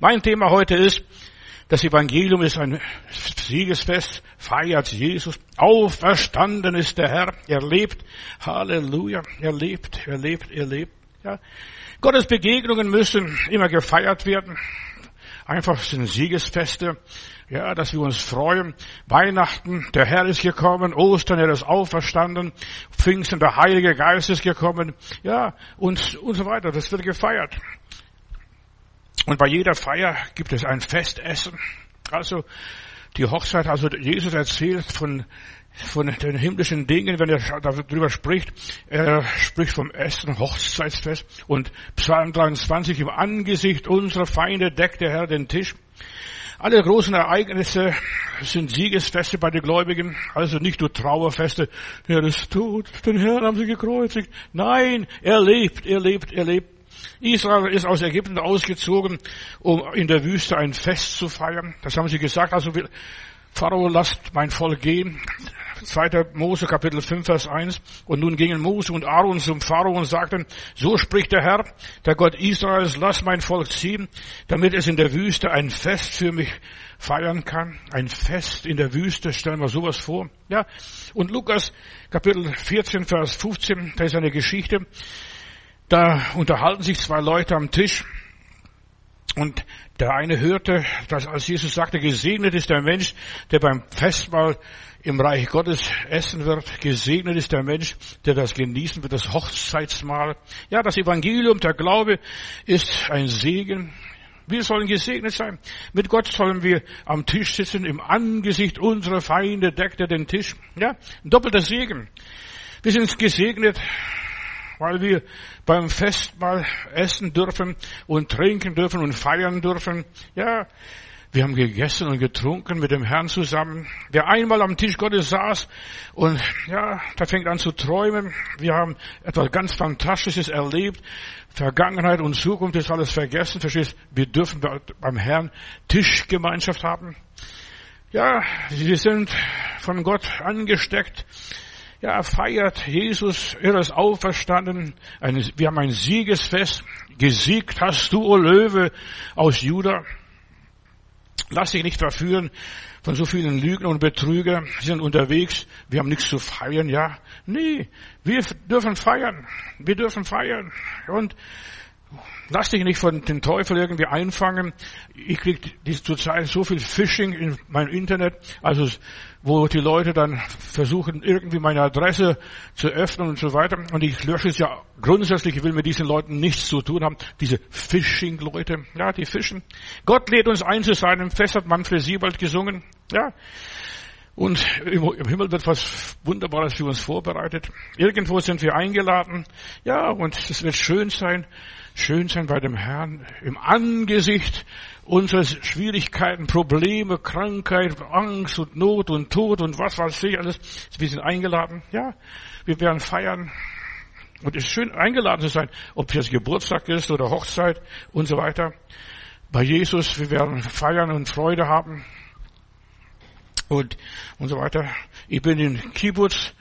Mein Thema heute ist, das Evangelium ist ein Siegesfest, feiert Jesus. Auferstanden ist der Herr, er lebt. Halleluja, er lebt. Ja. Gottes Begegnungen müssen immer gefeiert werden. Einfach sind Siegesfeste, ja, dass wir uns freuen. Weihnachten, der Herr ist gekommen, Ostern, er ist auferstanden, Pfingsten, der Heilige Geist ist gekommen, ja, und so weiter. Das wird gefeiert. Und bei jeder Feier gibt es ein Festessen. Also die Hochzeit, also Jesus erzählt von den himmlischen Dingen, wenn er darüber spricht. Er spricht vom Essen, Hochzeitsfest. Und Psalm 23, im Angesicht unserer Feinde deckt der Herr den Tisch. Alle großen Ereignisse sind Siegesfeste bei den Gläubigen. Also nicht nur Trauerfeste. Er ist tot, den Herrn haben sie gekreuzigt. Nein, er lebt. Israel ist aus Ägypten ausgezogen, um in der Wüste ein Fest zu feiern. Das haben sie gesagt. Also Pharao, lasst mein Volk gehen. 2. Mose, Kapitel 5, Vers 1. Und nun gingen Mose und Aaron zum Pharao und sagten, so spricht der Herr, der Gott Israels, lass mein Volk ziehen, damit es in der Wüste ein Fest für mich feiern kann. Ein Fest in der Wüste, stellen wir sowas vor. Ja. Und Lukas, Kapitel 14, Vers 15, da ist eine Geschichte. Da unterhalten sich zwei Leute am Tisch. Und der eine hörte, dass als Jesus sagte, gesegnet ist der Mensch, der beim Festmahl im Reich Gottes essen wird. Gesegnet ist der Mensch, der das genießen wird, das Hochzeitsmahl. Ja, das Evangelium, der Glaube ist ein Segen. Wir sollen gesegnet sein. Mit Gott sollen wir am Tisch sitzen. Im Angesicht unserer Feinde deckt er den Tisch. Ja, ein doppelter Segen. Wir sind gesegnet, weil wir beim Festmahl essen dürfen und trinken dürfen und feiern dürfen. Ja, wir haben gegessen und getrunken mit dem Herrn zusammen. Wer einmal am Tisch Gottes saß und ja, der fängt an zu träumen. Wir haben etwas ganz Fantastisches erlebt. Vergangenheit und Zukunft ist alles vergessen. Verstehst? Wir dürfen beim Herrn Tischgemeinschaft haben. Ja, wir sind von Gott angesteckt. Ja, feiert Jesus, er ist auferstanden. Wir haben ein Siegesfest. Gesiegt hast du, o Löwe aus Juda. Lass dich nicht verführen von so vielen Lügen und Betrüger. Sie sind unterwegs. Wir haben nichts zu feiern, ja. Nee, wir dürfen feiern. Und lass dich nicht von den Teufel irgendwie einfangen. Ich kriege zurzeit so viel Phishing in meinem Internet, also wo die Leute dann versuchen, irgendwie meine Adresse zu öffnen und so weiter. Und ich lösche es ja grundsätzlich, ich will mit diesen Leuten nichts zu tun haben. Diese Phishing-Leute, ja, die fischen. Gott lädt uns ein zu seinem Fest, hat Manfred Siebald gesungen, ja. Und im Himmel wird was Wunderbares für uns vorbereitet. Irgendwo sind wir eingeladen. Ja, und es wird schön sein bei dem Herrn im Angesicht unserer Schwierigkeiten, Probleme, Krankheit, Angst und Not und Tod und was weiß ich alles. Wir sind eingeladen. Ja, wir werden feiern. Und es ist schön, eingeladen zu sein, ob es jetzt Geburtstag ist oder Hochzeit und so weiter. Bei Jesus, wir werden feiern und Freude haben. Und so weiter. Ich bin in Kibbutz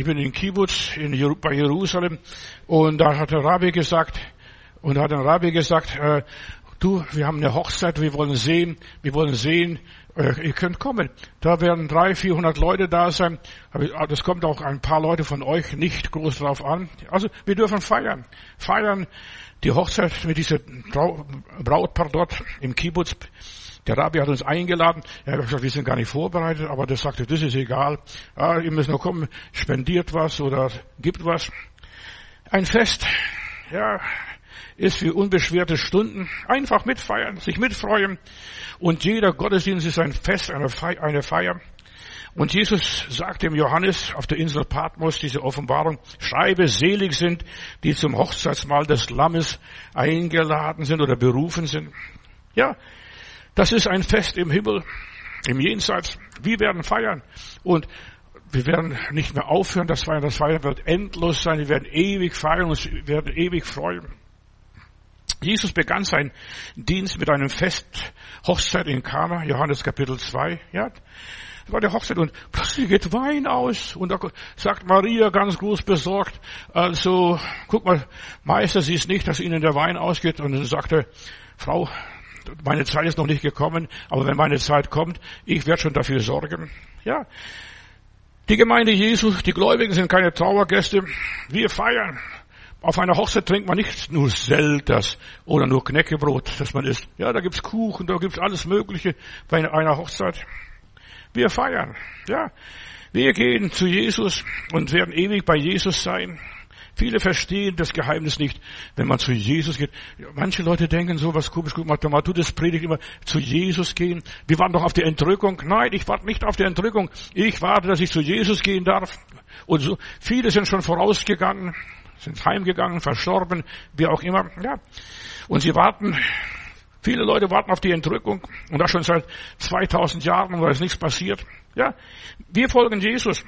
bei Jerusalem und da hat der Rabbi gesagt, du, wir haben eine Hochzeit, wir wollen sehen, ihr könnt kommen. Da werden 300-400 Leute da sein. Das kommt auch ein paar Leute von euch nicht groß drauf an. Also wir dürfen feiern die Hochzeit mit dieser Brautpaar dort im Kibbutz. Der Rabbi hat uns eingeladen. Er hat gesagt, wir sind gar nicht vorbereitet, aber der sagte, das ist egal. Ah, ihr müsst noch kommen, spendiert was oder gibt was. Ein Fest, ja, ist für unbeschwerte Stunden. Einfach mitfeiern, sich mitfreuen. Und jeder Gottesdienst ist ein Fest, eine Feier. Und Jesus sagte im Johannes auf der Insel Patmos, diese Offenbarung, schreibe, selig sind, die zum Hochzeitsmahl des Lammes eingeladen sind oder berufen sind. Ja, das ist ein Fest im Himmel, im Jenseits. Wir werden feiern und wir werden nicht mehr aufhören. Das Feiern wird endlos sein. Wir werden ewig feiern und wir werden ewig freuen. Jesus begann seinen Dienst mit einem Fest, Hochzeit in Kana, Johannes Kapitel 2. Ja, das war die Hochzeit und plötzlich geht Wein aus. Und da sagt Maria ganz groß besorgt, also, guck mal, Meister, siehst nicht, dass Ihnen der Wein ausgeht. Und dann sagte, Frau, meine Zeit ist noch nicht gekommen, aber wenn meine Zeit kommt, ich werde schon dafür sorgen. Ja. Die Gemeinde Jesu, die Gläubigen sind keine Trauergäste. Wir feiern. Auf einer Hochzeit trinkt man nicht nur Selters oder nur Knäckebrot, das man isst. Ja, da gibt's Kuchen, da gibt's alles Mögliche bei einer Hochzeit. Wir feiern. Ja. Wir gehen zu Jesus und werden ewig bei Jesus sein. Viele verstehen das Geheimnis nicht, wenn man zu Jesus geht. Manche Leute denken so, was komisch, gut macht, du das predigt immer, zu Jesus gehen. Wir warten doch auf die Entrückung. Nein, ich warte nicht auf die Entrückung. Ich warte, dass ich zu Jesus gehen darf. Und so, viele sind schon vorausgegangen, sind heimgegangen, verstorben, wie auch immer. Ja. Und sie warten, viele Leute warten auf die Entrückung. Und das schon seit 2000 Jahren, und da ist nichts passiert. Ja. Wir folgen Jesus.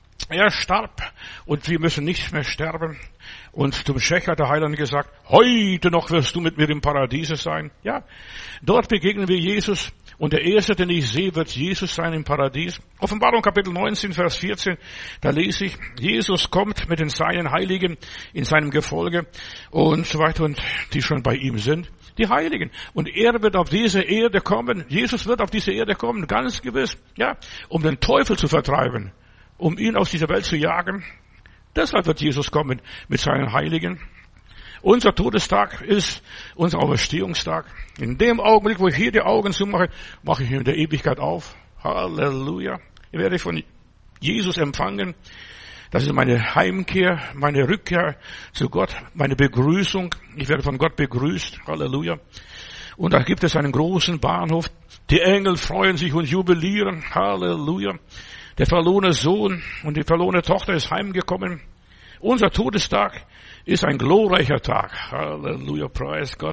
Er starb und wir müssen nicht mehr sterben. Und zum Schächer hat der Heiland gesagt, heute noch wirst du mit mir im Paradiese sein. Ja, dort begegnen wir Jesus. Und der Erste, den ich sehe, wird Jesus sein im Paradies. Offenbarung Kapitel 19, Vers 14, da lese ich, Jesus kommt mit den seinen Heiligen in seinem Gefolge und so weiter, und die schon bei ihm sind. Die Heiligen. Und er wird auf diese Erde kommen. Jesus wird auf diese Erde kommen, ganz gewiss. Ja, um den Teufel zu vertreiben. Um ihn aus dieser Welt zu jagen. Deshalb wird Jesus kommen mit seinen Heiligen. Unser Todestag ist unser Auferstehungstag. In dem Augenblick, wo ich hier die Augen zumache, mache ich in der Ewigkeit auf. Halleluja. Ich werde von Jesus empfangen. Das ist meine Heimkehr, meine Rückkehr zu Gott, meine Begrüßung. Ich werde von Gott begrüßt. Halleluja. Und da gibt es einen großen Bahnhof. Die Engel freuen sich und jubilieren. Halleluja. Der verlorene Sohn und die verlorene Tochter ist heimgekommen. Unser Todestag ist ein glorreicher Tag. Halleluja, preis Gott.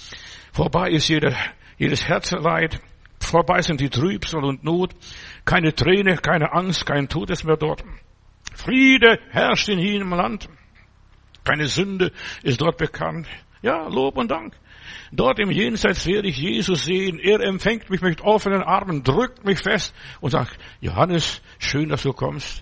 Vorbei ist jedes Herzeleid. Vorbei sind die Trübsal und Not. Keine Träne, keine Angst, kein Tod ist mehr dort. Friede herrscht in jenem Land. Keine Sünde ist dort bekannt. Ja, Lob und Dank. Dort im Jenseits werde ich Jesus sehen. Er empfängt mich mit offenen Armen, drückt mich fest und sagt, Johannes, schön, dass du kommst,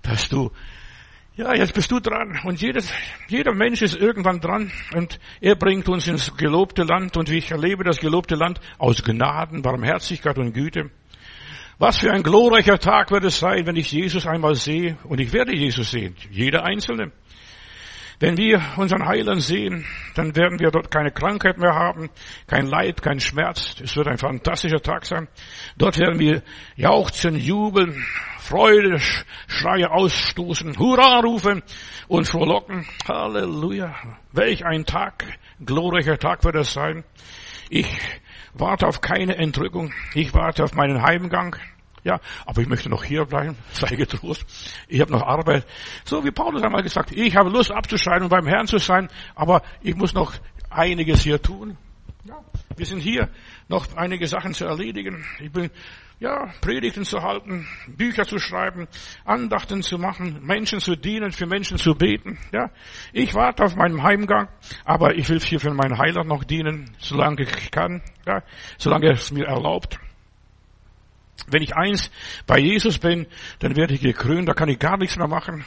jetzt bist du dran. Und jeder Mensch ist irgendwann dran und er bringt uns ins gelobte Land und ich erlebe das gelobte Land aus Gnaden, Barmherzigkeit und Güte. Was für ein glorreicher Tag wird es sein, wenn ich Jesus einmal sehe, und ich werde Jesus sehen, jeder Einzelne. Wenn wir unseren Heiland sehen, dann werden wir dort keine Krankheit mehr haben, kein Leid, kein Schmerz. Es wird ein fantastischer Tag sein. Dort werden wir jauchzen, jubeln, Freude, Schreie ausstoßen, Hurra rufen und frohlocken. Halleluja. Welch ein Tag, glorreicher Tag wird es sein. Ich warte auf keine Entrückung. Ich warte auf meinen Heimgang. Ja, aber ich möchte noch hier bleiben, sei getrost. Ich habe noch Arbeit. So wie Paulus einmal gesagt, ich habe Lust abzuscheiden und beim Herrn zu sein, aber ich muss noch einiges hier tun. Ja, wir sind hier, noch einige Sachen zu erledigen. Ich bin, Predigten zu halten, Bücher zu schreiben, Andachten zu machen, Menschen zu dienen, für Menschen zu beten. Ja, ich warte auf meinen Heimgang, aber ich will hier für meinen Heiland noch dienen, solange ich kann, solange er es mir erlaubt. Wenn ich eins bei Jesus bin, dann werde ich gekrönt, da kann ich gar nichts mehr machen.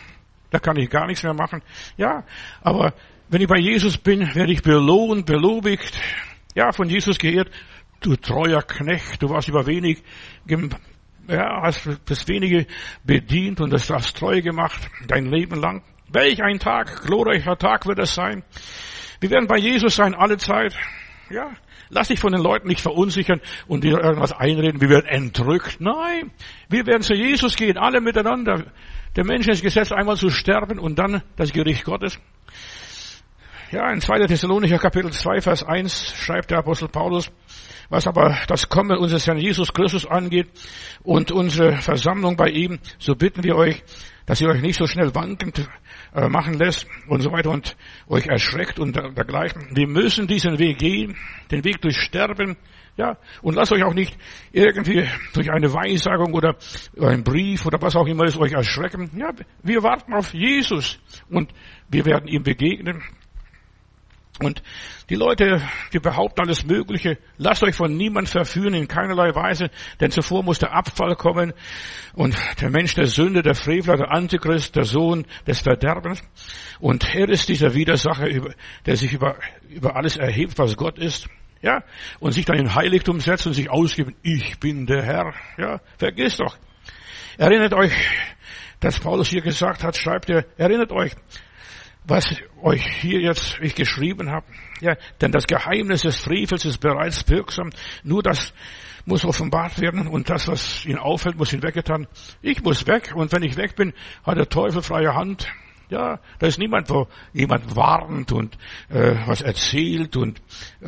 Ja, aber wenn ich bei Jesus bin, werde ich belohnt, belobigt, von Jesus geehrt. Du treuer Knecht, du warst über wenig, hast das Wenige bedient und das hast treu gemacht, dein Leben lang. Welch ein Tag, glorreicher Tag wird es sein. Wir werden bei Jesus sein, alle Zeit. Ja, lass dich von den Leuten nicht verunsichern und dir irgendwas einreden, wir werden entrückt. Nein, wir werden zu Jesus gehen, alle miteinander. Der Mensch ist gesetzt, einmal zu sterben und dann das Gericht Gottes. Ja, in 2. Thessalonicher Kapitel 2, Vers 1 schreibt der Apostel Paulus, was aber das Kommen unseres Herrn Jesus Christus angeht und unsere Versammlung bei ihm, so bitten wir euch, dass ihr euch nicht so schnell wankend machen lässt und so weiter und euch erschreckt und dergleichen. Wir müssen diesen Weg gehen, den Weg durch Sterben, und lasst euch auch nicht irgendwie durch eine Weissagung oder einen Brief oder was auch immer ist euch erschrecken. Ja, wir warten auf Jesus und wir werden ihm begegnen. Und die Leute, die behaupten alles Mögliche, lasst euch von niemand verführen, in keinerlei Weise, denn zuvor muss der Abfall kommen und der Mensch der Sünde, der Frevler, der Antichrist, der Sohn des Verderbens. Und er ist dieser Widersacher, der sich über alles erhebt, was Gott ist. Ja, und sich dann in Heiligtum setzen und sich ausgeben, ich bin der Herr. Ja, vergiss doch. Erinnert euch, dass Paulus hier gesagt hat, schreibt er, erinnert euch, was euch hier jetzt ich geschrieben habe. Ja, denn das Geheimnis des Frevels ist bereits wirksam. Nur das muss offenbart werden und das, was ihn auffällt, muss ihn weggetan. Ich muss weg und wenn ich weg bin, hat der Teufel freie Hand. Ja, da ist niemand, wo jemand warnt und was erzählt und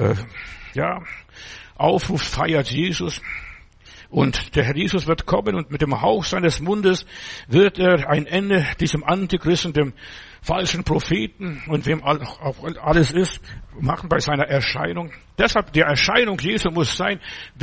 aufruft, feiert Jesus. Und der Herr Jesus wird kommen und mit dem Hauch seines Mundes wird er ein Ende diesem Antichristen, dem falschen Propheten und wem auch alles ist, machen bei seiner Erscheinung. Deshalb, die Erscheinung Jesu muss sein,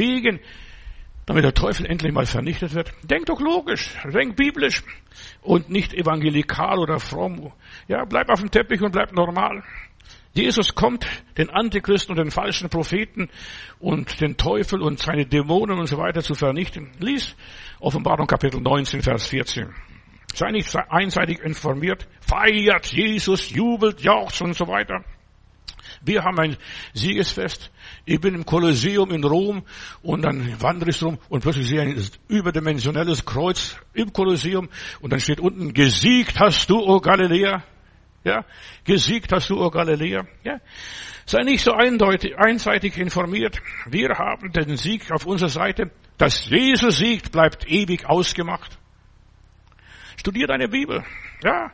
damit der Teufel endlich mal vernichtet wird. Denk doch logisch, denk biblisch und nicht evangelikal oder fromm. Ja, bleib auf dem Teppich und bleib normal. Jesus kommt, den Antichristen und den falschen Propheten und den Teufel und seine Dämonen und so weiter zu vernichten. Lies Offenbarung Kapitel 19, Vers 14. Sei nicht einseitig informiert, feiert Jesus, jubelt, jauchzt und so weiter. Wir haben ein Siegesfest. Ich bin im Kolosseum in Rom und dann wandere ich rum und plötzlich sehe ich ein überdimensionelles Kreuz im Kolosseum und dann steht unten, gesiegt hast du, o Galiläa. Ja, gesiegt hast du, o Galiläa. Ja, sei nicht so einseitig informiert. Wir haben den Sieg auf unserer Seite. Dass Jesus siegt, bleibt ewig ausgemacht. Studier deine Bibel. Ja.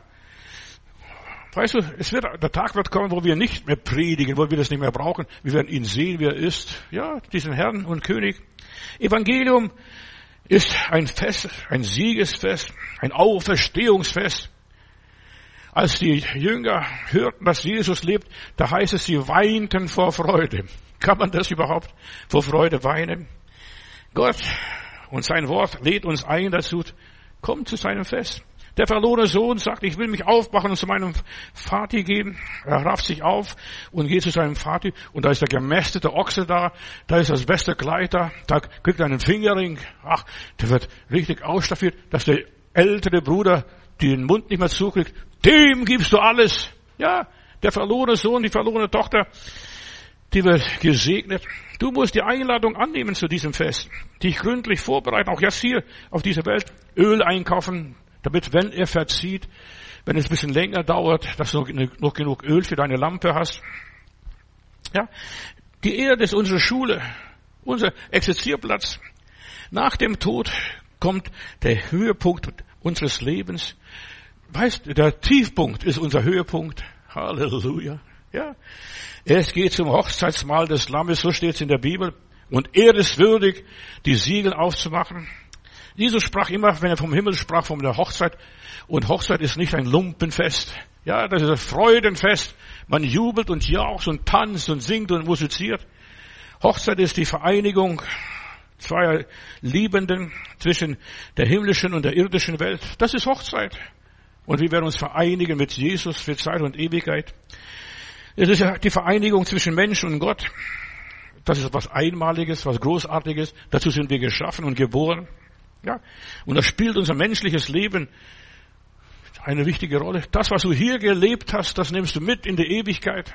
Weißt du, der Tag wird kommen, wo wir nicht mehr predigen, wo wir das nicht mehr brauchen. Wir werden ihn sehen, wie er ist. Ja, diesen Herrn und König. Evangelium ist ein Fest, ein Siegesfest, ein Auferstehungsfest. Als die Jünger hörten, dass Jesus lebt, da heißt es, sie weinten vor Freude. Kann man das überhaupt vor Freude weinen? Gott und sein Wort lädt uns ein dazu, kommt zu seinem Fest. Der verlorene Sohn sagt, ich will mich aufmachen und zu meinem Vati gehen. Er rafft sich auf und geht zu seinem Vati und da ist der gemästete Ochse da, da ist das beste Kleid da kriegt er einen Fingerring. Ach, der wird richtig ausstaffiert, dass der ältere Bruder den Mund nicht mehr zukriegt. Dem gibst du alles. Ja, der verlorene Sohn, die verlorene Tochter, die wird gesegnet. Du musst die Einladung annehmen zu diesem Fest. Dich gründlich vorbereiten, auch jetzt hier auf dieser Welt. Öl einkaufen, damit, wenn er verzieht, wenn es ein bisschen länger dauert, dass du noch genug Öl für deine Lampe hast. Ja, die Erde ist unsere Schule, unser Exerzierplatz. Nach dem Tod kommt der Höhepunkt unseres Lebens. Weißt du, der Tiefpunkt ist unser Höhepunkt. Halleluja. Ja. Es geht zum Hochzeitsmahl des Lammes, so steht es in der Bibel. Und er ist würdig, die Siegel aufzumachen. Jesus sprach immer, wenn er vom Himmel sprach, von der Hochzeit. Und Hochzeit ist nicht ein Lumpenfest. Ja, das ist ein Freudenfest. Man jubelt und jauchzt und tanzt und singt und musiziert. Hochzeit ist die Vereinigung zweier Liebenden zwischen der himmlischen und der irdischen Welt. Das ist Hochzeit. Und wir werden uns vereinigen mit Jesus für Zeit und Ewigkeit. Es ist ja die Vereinigung zwischen Mensch und Gott. Das ist was Einmaliges, was Großartiges. Dazu sind wir geschaffen und geboren. Ja. Und das spielt unser menschliches Leben eine wichtige Rolle. Das, was du hier gelebt hast, das nimmst du mit in die Ewigkeit.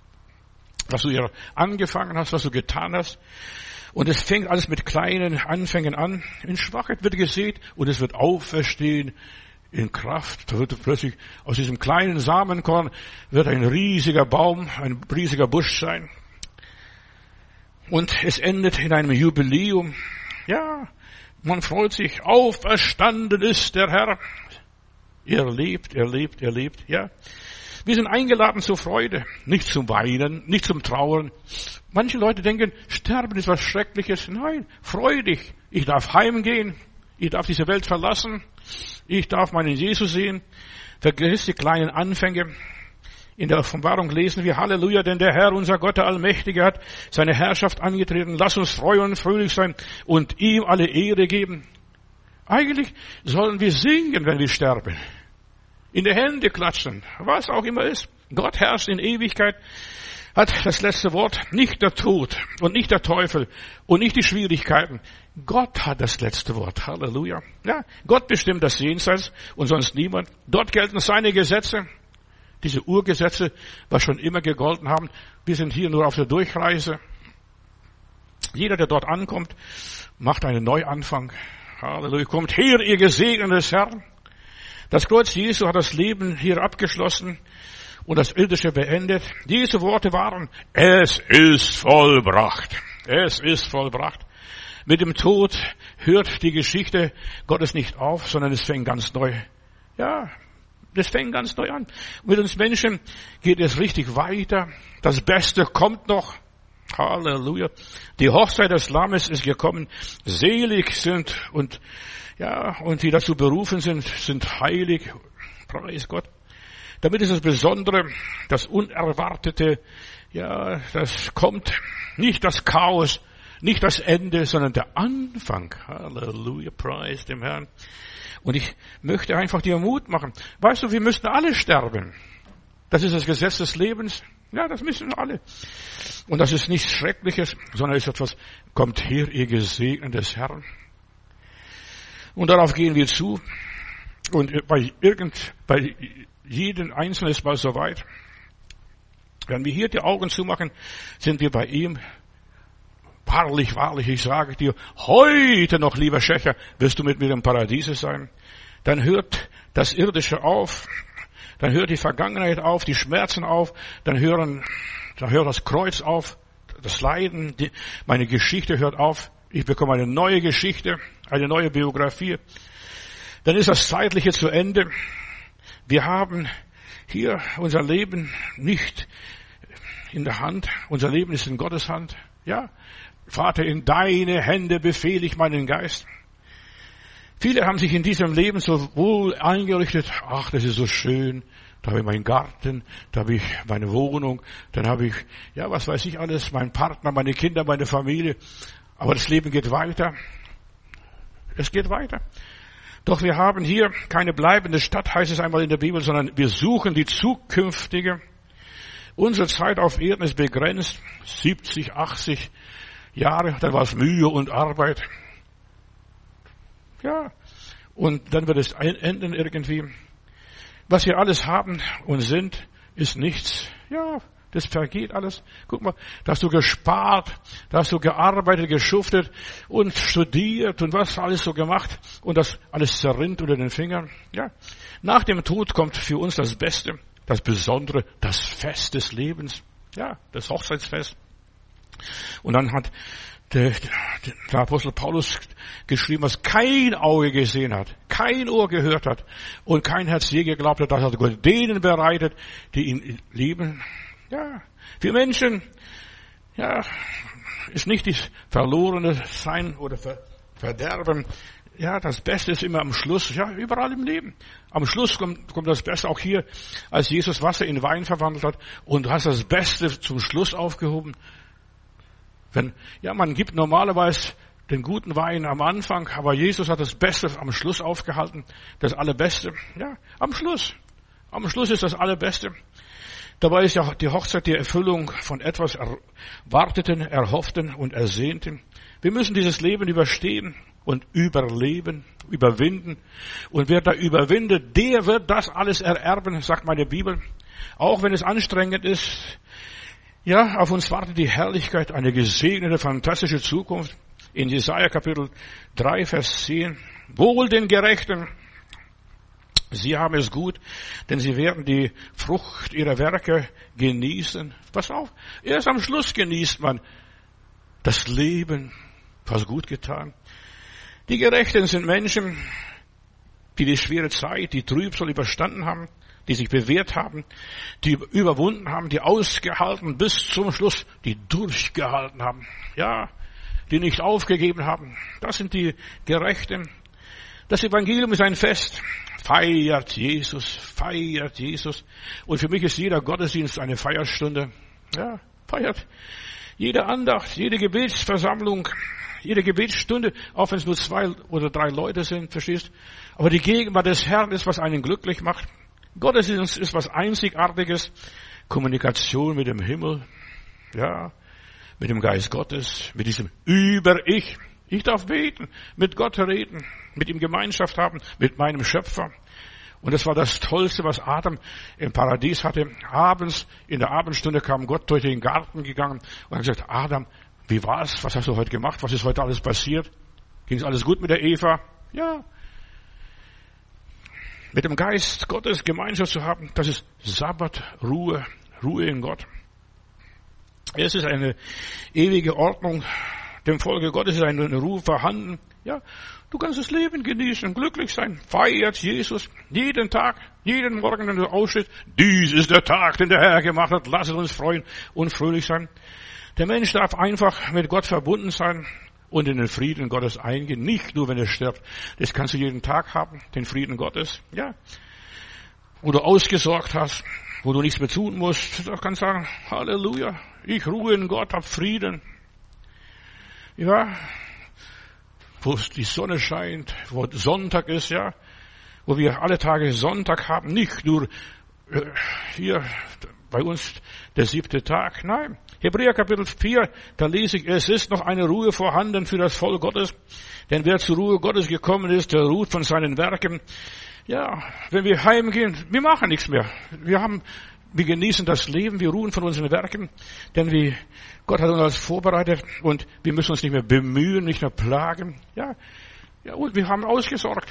Was du hier angefangen hast, was du getan hast. Und es fängt alles mit kleinen Anfängen an. In Schwachheit wird gesät und es wird auferstehen in Kraft. Da wird plötzlich aus diesem kleinen Samenkorn wird ein riesiger Baum, ein riesiger Busch sein. Und es endet in einem Jubiläum. Ja, man freut sich. Auferstanden ist der Herr. Er lebt, er lebt, er lebt. Ja. Wir sind eingeladen zur Freude, nicht zum Weinen, nicht zum Trauern. Manche Leute denken, Sterben ist was Schreckliches. Nein, freu dich. Ich darf heimgehen. Ich darf diese Welt verlassen. Ich darf meinen Jesus sehen. Vergiss die kleinen Anfänge. In der Offenbarung lesen wir, Halleluja, denn der Herr, unser Gott, der Allmächtige, hat seine Herrschaft angetreten. Lass uns freuen und fröhlich sein und ihm alle Ehre geben. Eigentlich sollen wir singen, wenn wir sterben. In die Hände klatschen, was auch immer ist. Gott herrscht in Ewigkeit, hat das letzte Wort, nicht der Tod und nicht der Teufel und nicht die Schwierigkeiten. Gott hat das letzte Wort. Halleluja. Ja, Gott bestimmt das Jenseits und sonst niemand. Dort gelten seine Gesetze, diese Urgesetze, was schon immer gegolten haben. Wir sind hier nur auf der Durchreise. Jeder, der dort ankommt, macht einen Neuanfang. Halleluja. Kommt her, ihr Gesegneten des Herrn. Das Kreuz Jesu hat das Leben hier abgeschlossen und das Irdische beendet. Diese Worte waren, es ist vollbracht. Es ist vollbracht. Mit dem Tod hört die Geschichte Gottes nicht auf, sondern es fängt ganz neu. Ja, das fängt ganz neu an. Mit uns Menschen geht es richtig weiter. Das Beste kommt noch. Halleluja. Die Hochzeit des Lammes ist gekommen. Selig sind und die dazu berufen sind heilig. Preis Gott. Damit ist das Besondere, das Unerwartete, das kommt. Nicht das Chaos, nicht das Ende, sondern der Anfang. Halleluja. Preis dem Herrn. Und ich möchte einfach dir Mut machen. Weißt du, wir müssen alle sterben. Das ist das Gesetz des Lebens. Ja, das müssen alle. Und das ist nichts Schreckliches, sondern ist etwas, kommt her, ihr Gesegneten des Herrn. Und darauf gehen wir zu. Und bei jedem Einzelnen ist mal soweit. Wenn wir hier die Augen zumachen, sind wir bei ihm. Wahrlich, wahrlich, ich sage dir, heute noch, lieber Schächer, wirst du mit mir im Paradiese sein. Dann hört das Irdische auf. Dann hört die Vergangenheit auf, die Schmerzen auf. Dann hört das Kreuz auf, das Leiden. Meine Geschichte hört auf. Ich bekomme eine neue Geschichte, eine neue Biografie. Dann ist das Zeitliche zu Ende. Wir haben hier unser Leben nicht in der Hand. Unser Leben ist in Gottes Hand. Ja, Vater, in deine Hände befehle ich meinen Geist. Viele haben sich in diesem Leben so wohl eingerichtet. Ach, das ist so schön. Da habe ich meinen Garten, da habe ich meine Wohnung, dann habe ich, was weiß ich alles, meinen Partner, meine Kinder, meine Familie. Aber das Leben geht weiter. Es geht weiter. Doch wir haben hier keine bleibende Stadt, heißt es einmal in der Bibel, sondern wir suchen die zukünftige. Unsere Zeit auf Erden ist begrenzt. 70, 80 Jahre, dann war es Mühe und Arbeit. Ja, und dann wird es enden irgendwie. Was wir alles haben und sind, ist nichts. Ja, das vergeht alles. Guck mal, da hast du gespart, da hast du gearbeitet, geschuftet und studiert und was alles so gemacht und das alles zerrinnt unter den Fingern. Ja, nach dem Tod kommt für uns das Beste, das Besondere, das Fest des Lebens. Ja, das Hochzeitsfest. Und dann hat der Apostel Paulus geschrieben, was kein Auge gesehen hat, kein Ohr gehört hat und kein Herz je geglaubt hat, das hat Gott denen bereitet, die ihn lieben. Ja, für Menschen, ist nicht das verlorene Sein oder Verderben. Ja, das Beste ist immer am Schluss, überall im Leben. Am Schluss kommt das Beste, auch hier, als Jesus Wasser in Wein verwandelt hat und du hast das Beste zum Schluss aufgehoben. Man gibt normalerweise den guten Wein am Anfang, aber Jesus hat das Beste am Schluss aufgehalten, das Allerbeste. Ja, am Schluss. Am Schluss ist das Allerbeste. Dabei ist ja die Hochzeit die Erfüllung von etwas Erwarteten, Erhofften und Ersehnten. Wir müssen dieses Leben überstehen und überleben, überwinden. Und wer da überwindet, der wird das alles ererben, sagt meine Bibel. Auch wenn es anstrengend ist. Ja, auf uns wartet die Herrlichkeit, eine gesegnete, fantastische Zukunft. In Jesaja Kapitel 3, Vers 10. Wohl den Gerechten, sie haben es gut, denn sie werden die Frucht ihrer Werke genießen. Pass auf, erst am Schluss genießt man das Leben, was gut getan. Die Gerechten sind Menschen, die schwere Zeit, die Trübsal überstanden haben, die sich bewährt haben, die überwunden haben, die ausgehalten bis zum Schluss, die durchgehalten haben. Ja, die nicht aufgegeben haben. Das sind die Gerechten. Das Evangelium ist ein Fest. Feiert Jesus, feiert Jesus. Und für mich ist jeder Gottesdienst eine Feierstunde. Ja, feiert. Jede Andacht, jede Gebetsversammlung, jede Gebetsstunde, auch wenn es nur 2 oder 3 Leute sind, verstehst? Aber die Gegenwart des Herrn ist, was einen glücklich macht. Gottesdienst ist was Einzigartiges. Kommunikation mit dem Himmel. Ja, mit dem Geist Gottes, mit diesem Über-Ich. Ich darf beten, mit Gott reden, mit ihm Gemeinschaft haben, mit meinem Schöpfer. Und das war das Tollste, was Adam im Paradies hatte. Abends, in der Abendstunde kam Gott durch den Garten gegangen und hat gesagt, Adam, Wie war's? Was hast du heute gemacht? Was ist heute alles passiert? Ging es alles gut mit der Eva? Ja. Mit dem Geist Gottes Gemeinschaft zu haben, das ist Sabbat, Ruhe in Gott. Es ist eine ewige Ordnung. Dem Volke Gottes ist eine Ruhe vorhanden. Ja, du kannst das Leben genießen, glücklich sein. Feiert Jesus jeden Tag, jeden Morgen, wenn du aufstehst. Dies ist der Tag, den der Herr gemacht hat. Lasst uns freuen und fröhlich sein. Der Mensch darf einfach mit Gott verbunden sein und in den Frieden Gottes eingehen. Nicht nur, wenn er stirbt. Das kannst du jeden Tag haben, den Frieden Gottes. Ja, wo du ausgesorgt hast, wo du nichts mehr tun musst. Du kannst sagen, Halleluja, ich ruhe in Gott, hab Frieden. Ja, wo die Sonne scheint, wo Sonntag ist, ja, wo wir alle Tage Sonntag haben, nicht nur hier bei uns der 7. Tag, nein. Hebräer Kapitel 4, da lese ich, es ist noch eine Ruhe vorhanden für das Volk Gottes, denn wer zur Ruhe Gottes gekommen ist, der ruht von seinen Werken. Ja, wenn wir heimgehen, wir machen nichts mehr. Wir genießen das Leben, wir ruhen von unseren Werken, denn Gott hat uns alles vorbereitet und wir müssen uns nicht mehr bemühen, nicht mehr plagen. Ja, und wir haben ausgesorgt.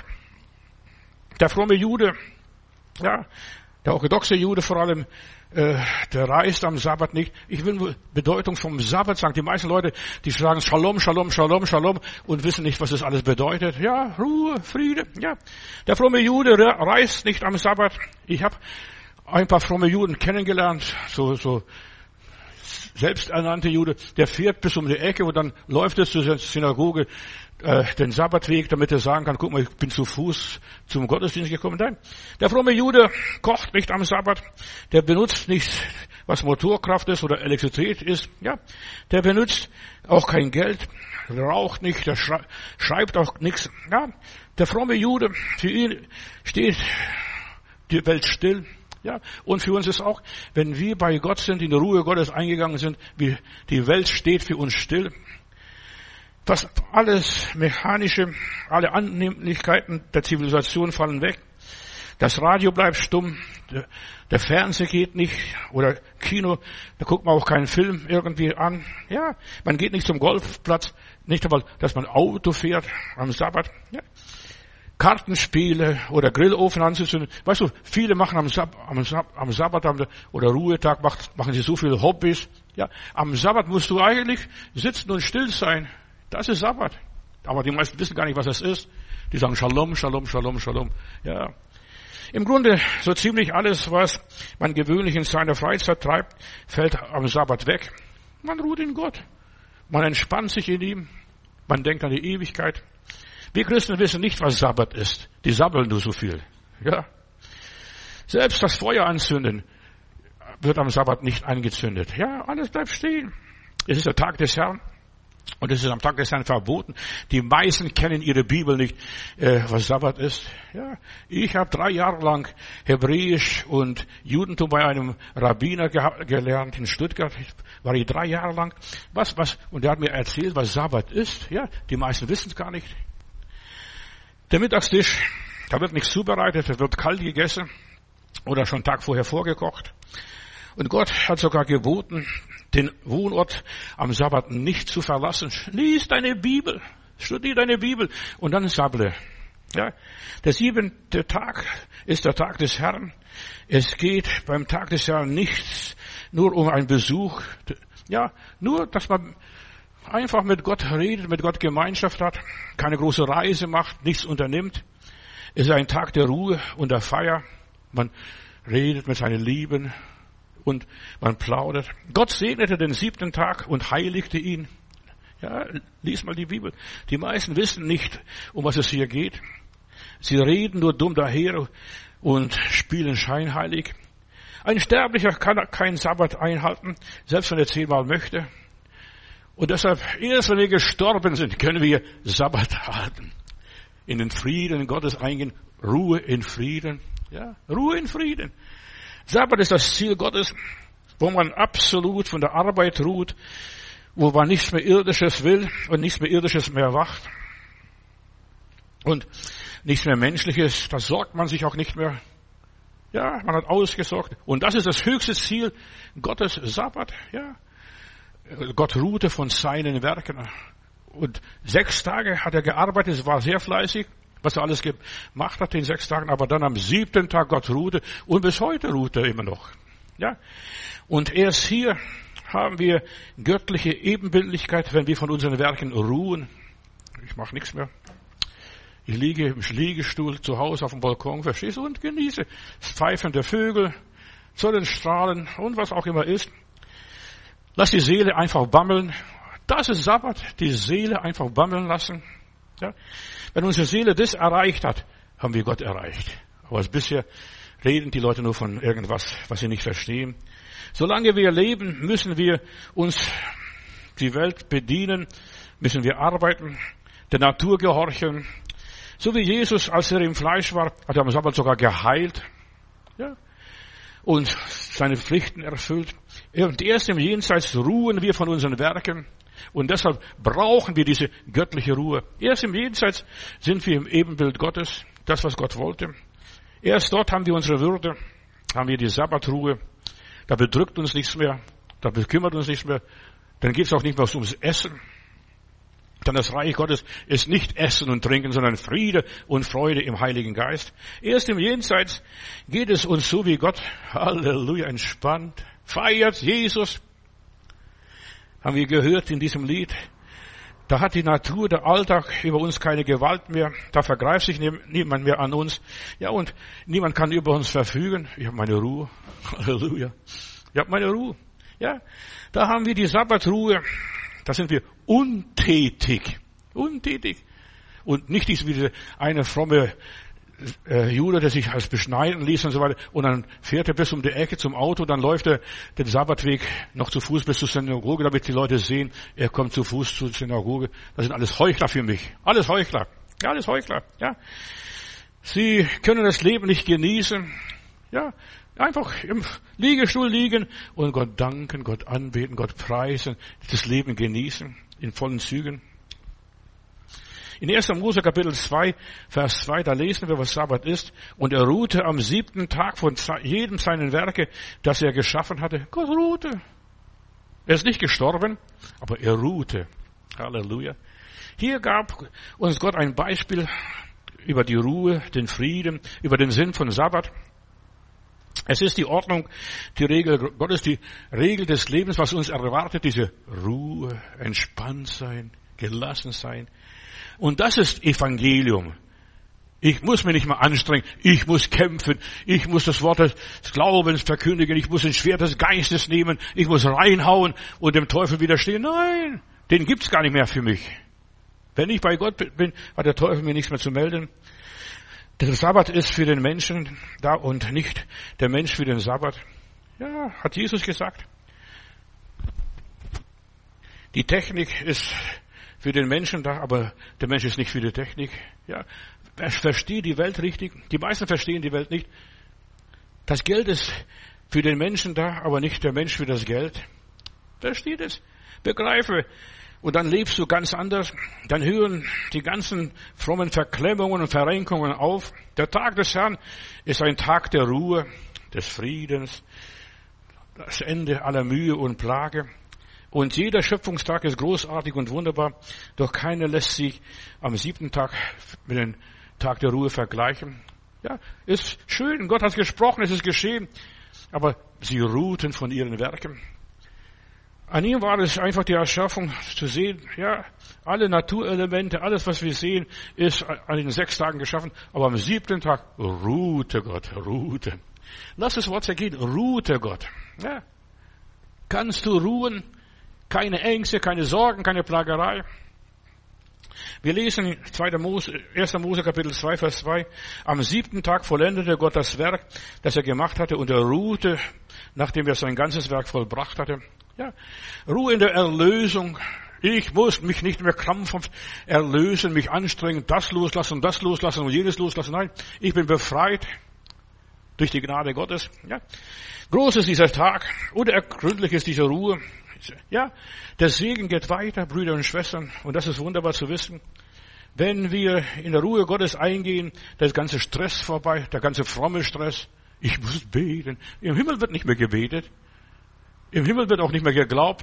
Der fromme Jude, ja, der orthodoxe Jude vor allem, der reist am Sabbat nicht. Ich will Bedeutung vom Sabbat sagen. Die meisten Leute, die sagen Shalom, Shalom, Shalom, Shalom und wissen nicht, was das alles bedeutet. Ja, Ruhe, Friede, ja. Der fromme Jude reist nicht am Sabbat. Ich habe ein paar fromme Juden kennengelernt, so selbsternannte Jude, der fährt bis um die Ecke und dann läuft es zur Synagoge, den Sabbatweg, damit er sagen kann, guck mal, ich bin zu Fuß zum Gottesdienst gekommen. Nein, der fromme Jude kocht nicht am Sabbat, der benutzt nicht, was Motorkraft ist oder Elektrizität ist, ja, der benutzt auch kein Geld, raucht nicht, der schreibt auch nichts, ja, der fromme Jude, für ihn steht die Welt still. Ja, und für uns ist auch, wenn wir bei Gott sind, in die Ruhe Gottes eingegangen sind, wie die Welt steht für uns still. Fast alles Mechanische, alle Annehmlichkeiten der Zivilisation fallen weg. Das Radio bleibt stumm, der Fernseher geht nicht, oder Kino, da guckt man auch keinen Film irgendwie an. Ja, man geht nicht zum Golfplatz, nicht einmal, dass man Auto fährt am Sabbat. Ja. Kartenspiele oder Grillofen anzuzünden. Weißt du, viele machen am Sabbat oder Ruhetag machen sie so viele Hobbys. Ja, am Sabbat musst du eigentlich sitzen und still sein. Das ist Sabbat. Aber die meisten wissen gar nicht, was das ist. Die sagen Shalom, Shalom, Shalom, Shalom. Ja. Im Grunde so ziemlich alles, was man gewöhnlich in seiner Freizeit treibt, fällt am Sabbat weg. Man ruht in Gott. Man entspannt sich in ihm. Man denkt an die Ewigkeit. Wir Christen wissen nicht, was Sabbat ist. Die sabbeln nur so viel. Ja. Selbst das Feuer anzünden wird am Sabbat nicht angezündet. Ja, alles bleibt stehen. Es ist der Tag des Herrn. Und es ist am Tag des Herrn verboten. Die meisten kennen ihre Bibel nicht, was Sabbat ist. Ja, ich habe 3 Jahre lang Hebräisch und Judentum bei einem Rabbiner gelernt in Stuttgart. War ich 3 Jahre lang. Und der hat mir erzählt, was Sabbat ist. Ja, die meisten wissen es gar nicht. Der Mittagstisch, da wird nichts zubereitet, da wird kalt gegessen oder schon einen Tag vorher vorgekocht. Und Gott hat sogar geboten, den Wohnort am Sabbat nicht zu verlassen. Lies deine Bibel, studier deine Bibel und dann sabble. Ja, der 7. Tag ist der Tag des Herrn. Es geht beim Tag des Herrn nichts nur um einen Besuch. Ja, nur, dass man einfach mit Gott redet, mit Gott Gemeinschaft hat, keine große Reise macht, nichts unternimmt. Es ist ein Tag der Ruhe und der Feier. Man redet mit seinen Lieben und man plaudert. Gott segnete den 7. Tag und heiligte ihn. Ja, lies mal die Bibel. Die meisten wissen nicht, um was es hier geht. Sie reden nur dumm daher und spielen scheinheilig. Ein Sterblicher kann keinen Sabbat einhalten, selbst wenn er 10-mal möchte. Und deshalb, erst wenn wir gestorben sind, können wir Sabbat halten. In den Frieden Gottes eingehen. Ruhe in Frieden. Ja, Ruhe in Frieden. Sabbat ist das Ziel Gottes, wo man absolut von der Arbeit ruht, wo man nichts mehr Irdisches will und nichts mehr Irdisches mehr erwacht. Und nichts mehr Menschliches, da sorgt man sich auch nicht mehr. Ja, man hat ausgesorgt. Und das ist das höchste Ziel Gottes, Sabbat. Ja. Gott ruhte von seinen Werken. Und 6 Tage hat er gearbeitet, es war sehr fleißig, was er alles gemacht hat in 6 Tagen, aber dann am 7. Tag Gott ruhte und bis heute ruht er immer noch. Ja? Und erst hier haben wir göttliche Ebenbildlichkeit, wenn wir von unseren Werken ruhen. Ich mache nichts mehr. Ich liege im Liegestuhl zu Hause auf dem Balkon, verstehst du, und genieße das Pfeifen der Vögel, Sonnenstrahlen und was auch immer ist. Lass die Seele einfach bammeln. Das ist Sabbat, die Seele einfach bammeln lassen. Ja? Wenn unsere Seele das erreicht hat, haben wir Gott erreicht. Aber bisher reden die Leute nur von irgendwas, was sie nicht verstehen. Solange wir leben, müssen wir uns die Welt bedienen, müssen wir arbeiten, der Natur gehorchen. So wie Jesus, als er im Fleisch war, hat er am Sabbat sogar geheilt. Ja? Und seine Pflichten erfüllt. Und erst im Jenseits ruhen wir von unseren Werken. Und deshalb brauchen wir diese göttliche Ruhe. Erst im Jenseits sind wir im Ebenbild Gottes, das, was Gott wollte. Erst dort haben wir unsere Würde, haben wir die Sabbatruhe. Da bedrückt uns nichts mehr, da bekümmert uns nichts mehr. Dann geht es auch nicht mehr ums Essen. Denn das Reich Gottes ist nicht Essen und Trinken, sondern Friede und Freude im Heiligen Geist. Erst im Jenseits geht es uns so wie Gott, Halleluja, entspannt, feiert Jesus. Haben wir gehört in diesem Lied. Da hat die Natur, der Alltag über uns keine Gewalt mehr. Da vergreift sich niemand mehr an uns. Ja, und niemand kann über uns verfügen. Ich habe meine Ruhe. Halleluja. Ich habe meine Ruhe. Ja, da haben wir die Sabbatruhe. Da sind wir untätig. Untätig. Und nicht diese eine fromme Jude, der sich als beschneiden ließ und so weiter. Und dann fährt er bis um die Ecke zum Auto, dann läuft er den Sabbatweg noch zu Fuß bis zur Synagoge, damit die Leute sehen, er kommt zu Fuß zur Synagoge. Das sind alles Heuchler für mich. Alles Heuchler. Ja, alles Heuchler. Ja. Sie können das Leben nicht genießen. Ja. Einfach im Liegestuhl liegen und Gott danken, Gott anbeten, Gott preisen, das Leben genießen in vollen Zügen. In 1. Mose Kapitel 2, Vers 2, da lesen wir, was Sabbat ist. Und er ruhte am 7. Tag von jedem seinen Werke, das er geschaffen hatte. Gott ruhte. Er ist nicht gestorben, aber er ruhte. Halleluja. Hier gab uns Gott ein Beispiel über die Ruhe, den Frieden, über den Sinn von Sabbat. Es ist die Ordnung, die Regel Gottes, die Regel des Lebens, was uns erwartet, diese Ruhe, entspannt sein, gelassen sein. Und das ist Evangelium. Ich muss mich nicht mehr anstrengen. Ich muss kämpfen. Ich muss das Wort des Glaubens verkündigen. Ich muss ein Schwert des Geistes nehmen. Ich muss reinhauen und dem Teufel widerstehen. Nein, den gibt's gar nicht mehr für mich. Wenn ich bei Gott bin, hat der Teufel mir nichts mehr zu melden. Der Sabbat ist für den Menschen da und nicht der Mensch für den Sabbat. Ja, hat Jesus gesagt. Die Technik ist für den Menschen da, aber der Mensch ist nicht für die Technik. Ja, wer versteht die Welt richtig? Die meisten verstehen die Welt nicht. Das Geld ist für den Menschen da, aber nicht der Mensch für das Geld. Versteht es? Begreife. Und dann lebst du ganz anders. Dann hören die ganzen frommen Verklemmungen und Verrenkungen auf. Der Tag des Herrn ist ein Tag der Ruhe, des Friedens, das Ende aller Mühe und Plage. Und jeder Schöpfungstag ist großartig und wunderbar, doch keiner lässt sich am 7. Tag mit dem Tag der Ruhe vergleichen. Ja, ist schön, Gott hat gesprochen, es ist geschehen, aber sie ruhten von ihren Werken. An ihm war es einfach die Erschaffung zu sehen, ja, alle Naturelemente, alles was wir sehen, ist an den 6 Tagen geschaffen, aber am 7. Tag ruhte Gott, ruhte. Lass das Wort zergehen, ruhte Gott. Ja. Kannst du ruhen? Keine Ängste, keine Sorgen, keine Plagerei. Wir lesen 1. Mose Kapitel 2, Vers 2. Am 7. Tag vollendete Gott das Werk, das er gemacht hatte, und er ruhte, nachdem er sein ganzes Werk vollbracht hatte. Ja, Ruhe in der Erlösung. Ich muss mich nicht mehr krampfhaft erlösen, mich anstrengen, das loslassen und jenes loslassen. Nein, ich bin befreit durch die Gnade Gottes. Ja. Groß ist dieser Tag, unergründlich ist diese Ruhe. Ja, der Segen geht weiter, Brüder und Schwestern, und das ist wunderbar zu wissen. Wenn wir in der Ruhe Gottes eingehen, der ganze Stress vorbei, der ganze fromme Stress. Ich muss beten. Im Himmel wird nicht mehr gebetet. Im Himmel wird auch nicht mehr geglaubt.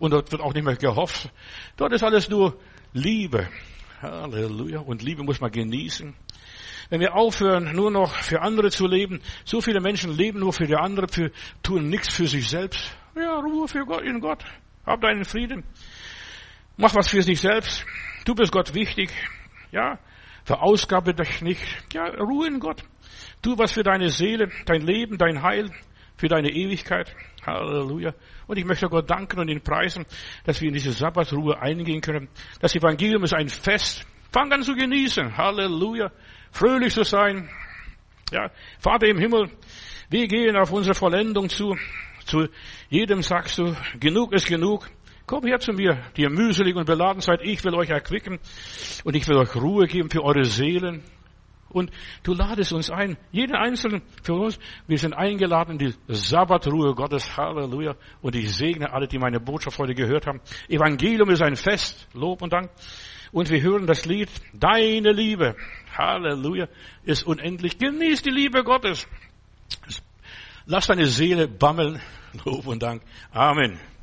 Und dort wird auch nicht mehr gehofft. Dort ist alles nur Liebe. Halleluja. Und Liebe muss man genießen. Wenn wir aufhören, nur noch für andere zu leben, so viele Menschen leben nur für die anderen, tun nichts für sich selbst. Ja, Ruhe für Gott, in Gott. Hab deinen Frieden. Mach was für sich selbst. Du bist Gott wichtig. Ja, verausgabe dich nicht. Ja, Ruhe in Gott. Tu was für deine Seele, dein Leben, dein Heil, für deine Ewigkeit. Halleluja. Und ich möchte Gott danken und ihn preisen, dass wir in diese Sabbatruhe eingehen können. Das Evangelium ist ein Fest. Fang an zu genießen. Halleluja. Fröhlich zu sein. Ja, Vater im Himmel, wir gehen auf unsere Vollendung zu. Zu jedem sagst du, genug ist genug. Komm her zu mir, die ihr mühselig und beladen seid. Ich will euch erquicken und ich will euch Ruhe geben für eure Seelen. Und du ladest uns ein, jeden Einzelnen für uns. Wir sind eingeladen in die Sabbatruhe Gottes. Halleluja. Und ich segne alle, die meine Botschaft heute gehört haben. Evangelium ist ein Fest. Lob und Dank. Und wir hören das Lied, deine Liebe, Halleluja, ist unendlich. Genieß die Liebe Gottes. Lass deine Seele bammeln. Lob und Dank. Amen.